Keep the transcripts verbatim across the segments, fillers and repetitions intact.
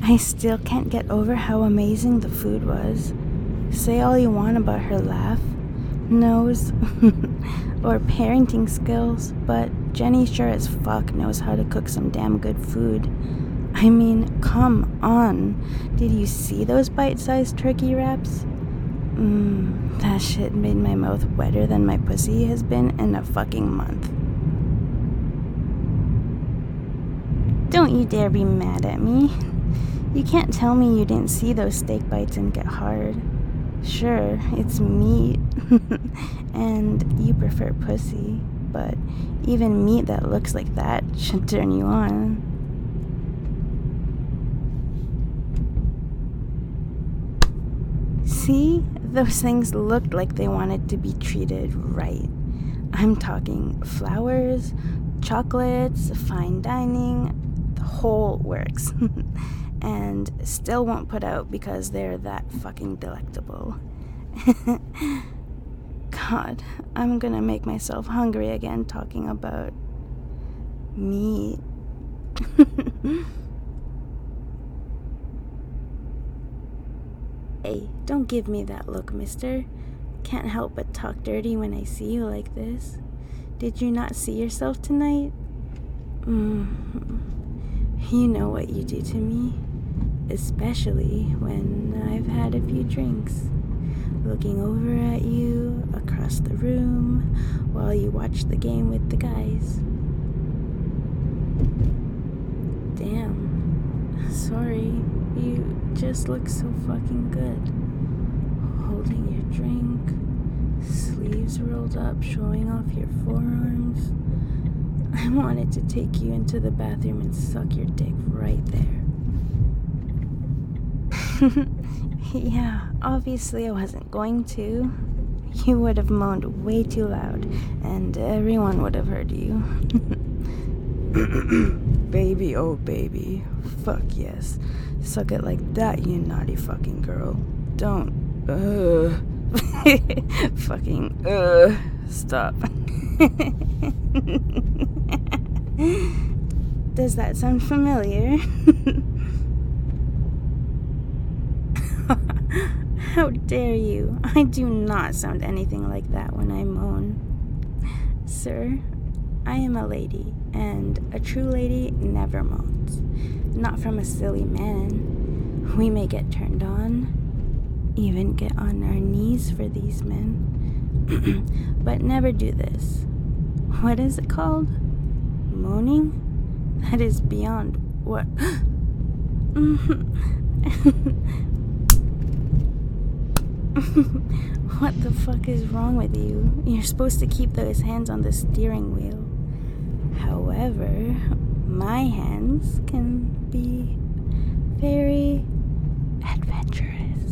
I still can't get over how amazing the food was. Say all you want about her laugh, nose, or parenting skills, but Jenny sure as fuck knows how to cook some damn good food. I mean, come on. Did you see those bite-sized turkey wraps? Mmm, that shit made my mouth wetter than my pussy has been in a fucking month. Don't you dare be mad at me. You can't tell me you didn't see those steak bites and get hard. Sure, it's meat, and you prefer pussy, but even meat that looks like that should turn you on. See? Those things looked like they wanted to be treated right. I'm talking flowers, chocolates, fine dining, the whole works. And still won't put out because they're that fucking delectable. God, I'm gonna make myself hungry again talking about meat. Hey, don't give me that look, mister. Can't help but talk dirty when I see you like this. Did you not see yourself tonight? Mm. You know what you do to me. Especially when I've had a few drinks. Looking over at you across the room while you watch the game with the guys. Damn. Sorry. You just look so fucking good. Holding your drink, sleeves rolled up, showing off your forearms. I wanted to take you into the bathroom and suck your dick right there. Yeah, obviously I wasn't going to. You would have moaned way too loud, and everyone would have heard you. Baby, oh baby. Fuck yes. Suck it like that, you naughty fucking girl. Don't. Uh. Fucking. Uh. Stop. Does that sound familiar? How dare you? I do not sound anything like that when I moan. Sir, I am a lady, and a true lady never moans. Not from a silly man. We may get turned on, even get on our knees for these men, but never do this. What is it called? Moaning? That is beyond what... What the fuck is wrong with you? You're supposed to keep those hands on the steering wheel. However, my hands can be very adventurous.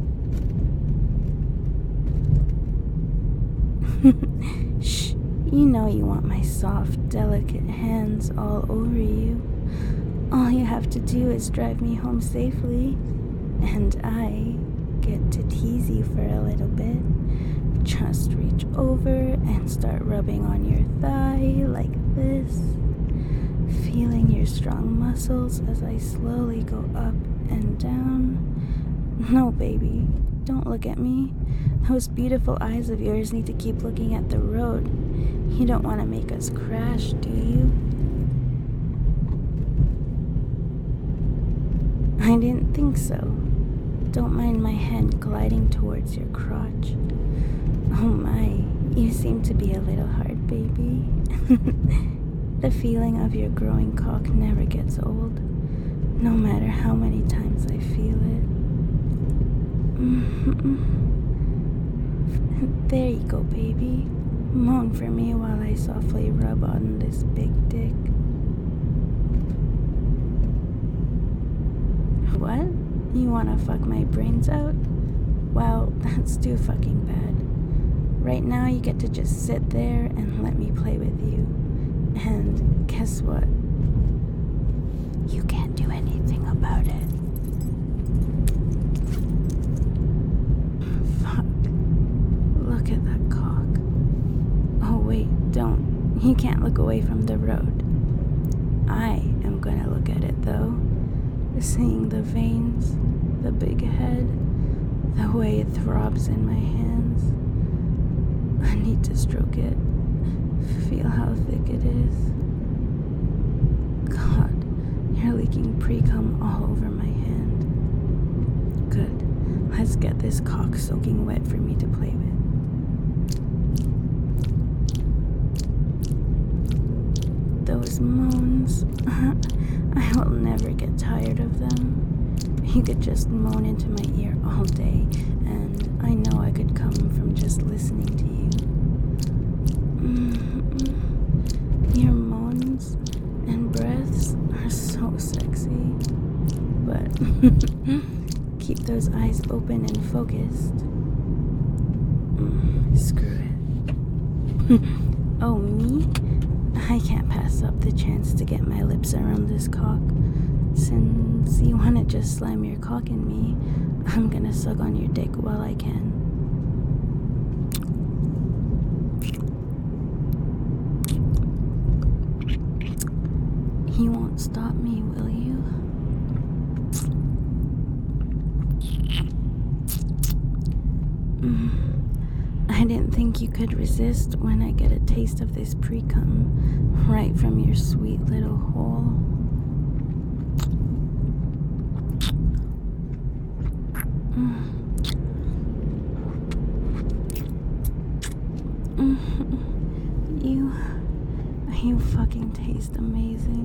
Shh, you know you want my soft, delicate hands all over you. All you have to do is drive me home safely, and I get to tease you for a little bit. Just reach over and start rubbing on your thigh like this, feeling your strong muscles as I slowly go up and down. No, baby, don't look at me. Those beautiful eyes of yours need to keep looking at the road. You don't want to make us crash, do you? I didn't think so. Don't mind my hand gliding towards your crotch. Oh my, you seem to be a little hard, baby. The feeling of your growing cock never gets old, no matter how many times I feel it. There you go, baby. Moan for me while I softly rub on this big dick. What? You wanna fuck my brains out? Well, that's too fucking bad. Right now you get to just sit there and let me play with you. And guess what? You can't do anything about it. Fuck. Look at that cock. Oh wait, don't. You can't look away from the road. I am gonna look at it though. Seeing the veins, the big head, the way it throbs in my hands. I need to stroke it, feel how thick it is. God, you're leaking pre-cum all over my hand. Good, let's get this cock soaking wet for me to play with. Those moans, I will never get tired of them. You could just moan into my ear all day, and I know I could come from just listening to you. Mm-hmm. Your moans and breaths are so sexy, but keep those eyes open and focused. Mm, screw it. Oh, me? I can't pass up the chance to get my lips around this cock. Since you want to just slam your cock in me, I'm gonna suck on your dick while I can. You won't stop me, will you? Mm. I didn't think you could resist when I get a taste of this pre-cum right from your sweet little hole. Mm. Mm. You, you fucking taste amazing.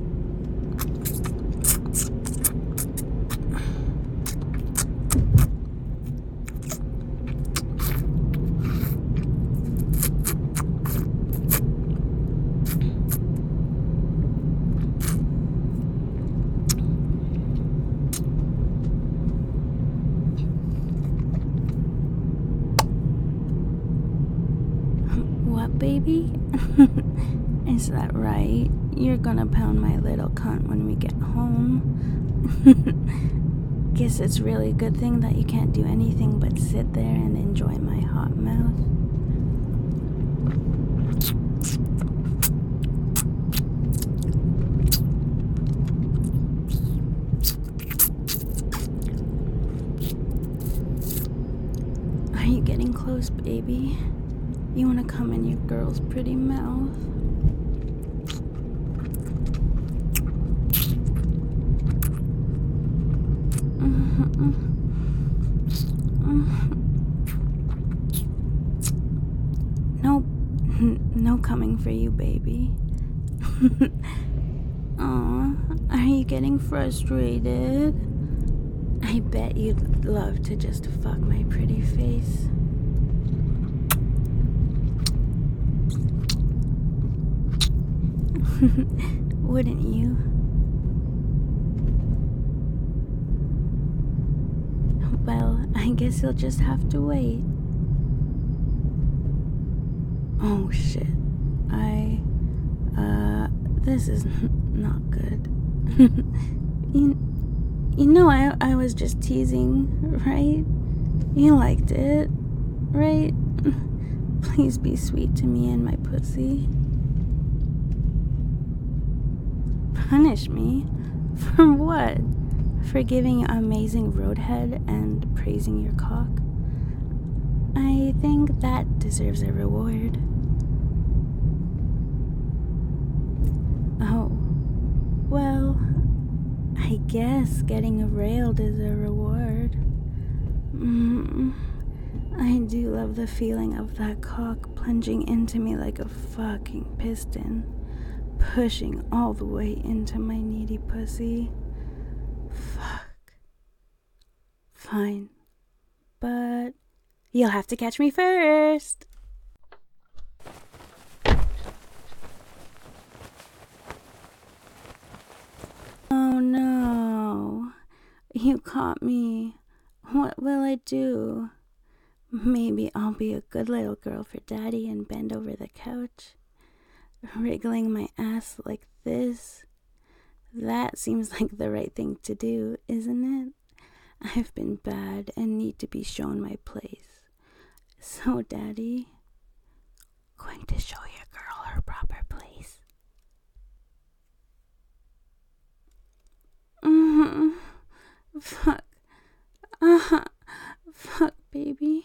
What, baby? Is that right? You're gonna pound my little cunt when we get home. Guess it's really a good thing that you can't do anything but sit there and enjoy my hot mouth. Are you getting close, baby? You wanna come in your girl's pretty mouth? Mm-hmm. Mm-hmm. Nope. No coming for you, baby. Aw, are you getting frustrated? I bet you'd love to just fuck my pretty face. Wouldn't you? Well, I guess you'll just have to wait. Oh shit. I, uh, this is not good. you, you know I, I was just teasing, right? You liked it, right? Please be sweet to me and my pussy. Punish me? For what? For giving you amazing roadhead and praising your cock? I think that deserves a reward. Oh, well, I guess getting railed is a reward. Mm, I do love the feeling of that cock plunging into me like a fucking piston, pushing all the way into my needy pussy. Fuck. Fine. But you'll have to catch me first. Oh no. You caught me. What will I do? Maybe I'll be a good little girl for daddy and bend over the couch, wriggling my ass like this. That seems like the right thing to do, isn't it? I've been bad and need to be shown my place. So, daddy, going to show your girl her proper place. Mm-hmm. Fuck. Uh-huh. Fuck, baby.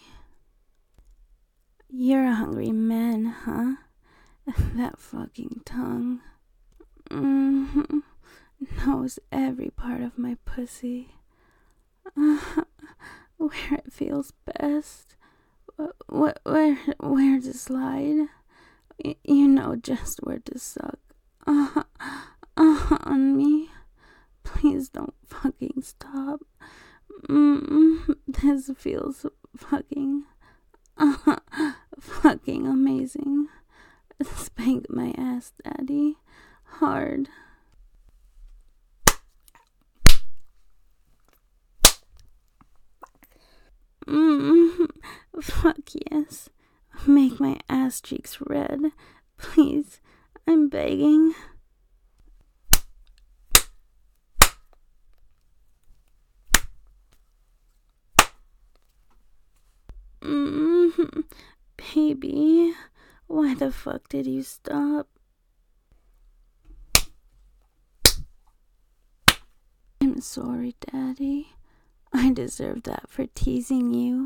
You're a hungry man, huh? That fucking tongue. Mm-hmm. Knows every part of my pussy. Uh-huh. Where it feels best. Where, where, where to slide. Y- you know just where to suck. Uh-huh. Uh-huh on me. Please don't fucking stop. Mm, this feels fucking, uh, fucking amazing. Spank my ass, daddy. Hard. Mm, fuck yes. Make my ass cheeks red. Please, I'm begging. Mm-hmm. Baby, why the fuck did you stop? I'm sorry, Daddy. I deserve that for teasing you.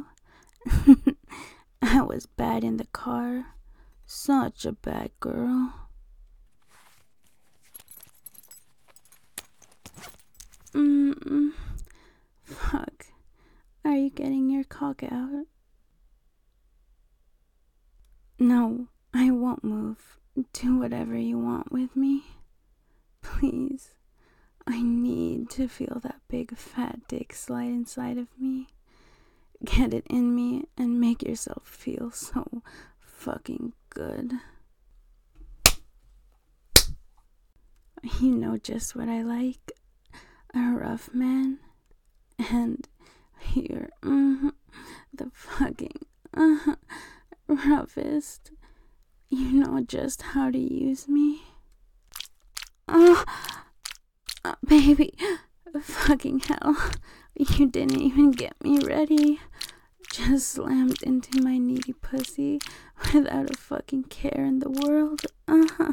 I was bad in the car. Such a bad girl. Mm-mm. Fuck. Are you getting your cock out? No, I won't move. Do whatever you want with me. Please. I need to feel that big fat dick slide inside of me. Get it in me and make yourself feel so fucking good. You know just what I like. A rough man. And you're mm, the fucking uh, roughest. You know just how to use me. Uh, uh, baby, fucking hell. You didn't even get me ready. Just slammed into my needy pussy without a fucking care in the world. Uh-huh.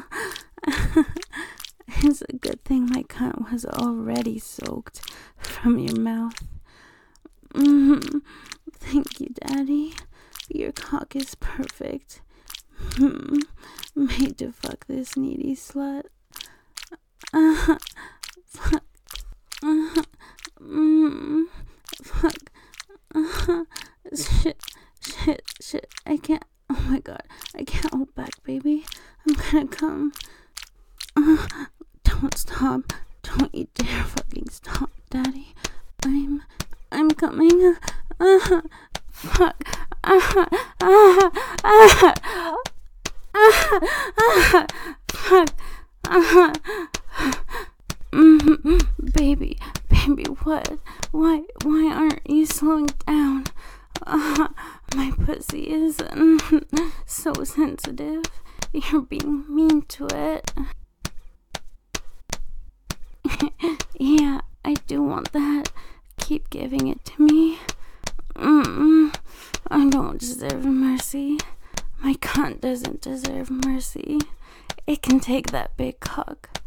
It's a good thing my cunt was already soaked from your mouth. Mm-hmm. Thank you, Daddy. Your cock is perfect. Mm-hmm. Made to fuck this needy slut. Uh-huh. Fuck. Uh-huh. Mm-hmm. Fuck. Uh-huh. Shit. Shit. Shit. I can't. Oh my god. I can't hold back, baby. I'm gonna come. Uh, don't stop. Don't you dare fucking stop, Daddy. I'm. I'm coming. Uh, fuck. Uh, uh, uh, uh, uh, fuck. Uh, mm, baby, baby, what? Why, why aren't you slowing down? Uh, my pussy is mm, so sensitive. You're being mean to it. Yeah, I do want that. Keep giving it to me. Mm-mm. I don't deserve mercy. My cunt doesn't deserve mercy. It can take that big cock.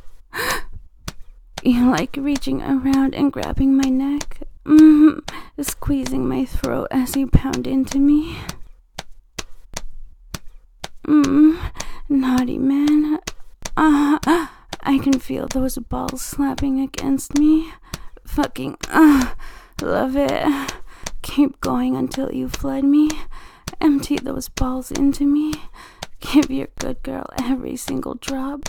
You like reaching around and grabbing my neck, mm-hmm. Squeezing my throat as you pound into me. Mm, naughty man. Uh, I can feel those balls slapping against me. Fucking, uh, love it. Keep going until you flood me. Empty those balls into me. Give your good girl every single drop.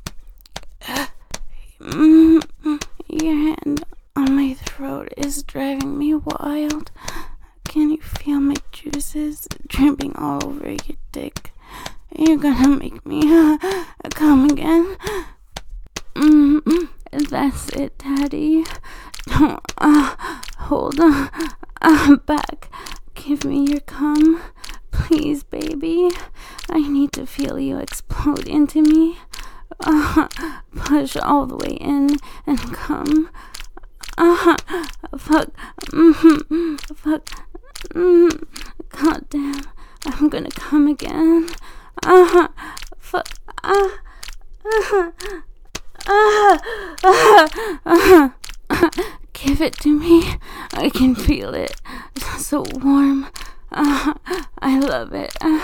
Mm, your hand on my throat is driving me wild. Can you feel my juices dripping all over your dick? You're gonna make me uh, come again. Mm, that's it, Daddy. Don't uh, hold uh, uh, back. Give me your cum. Please, baby. I need to feel you explode into me. Uh, push all the way in and come. Uh, fuck. Mm-hmm. Fuck. Mm, God damn. I'm gonna come again. Uh, fuck. Uh, uh, uh, uh, uh, uh, Give it to me. I can feel it. So warm. Uh, I love it. Uh,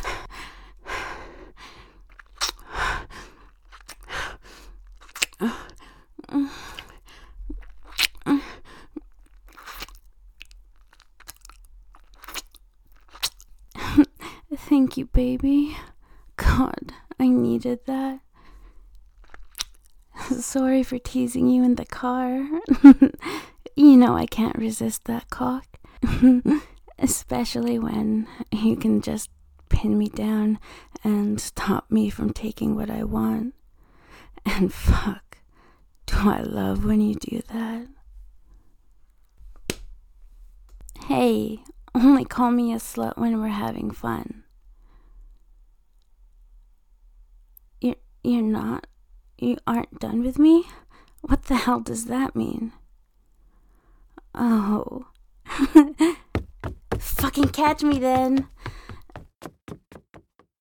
Thank you, baby. God, I needed that. Sorry for teasing you in the car. You know I can't resist that cock. Especially when you can just pin me down and stop me from taking what I want. And fuck, do I love when you do that. Hey, only call me a slut when we're having fun. You're, you're not? You aren't done with me? What the hell does that mean? Oh. Fucking catch me then.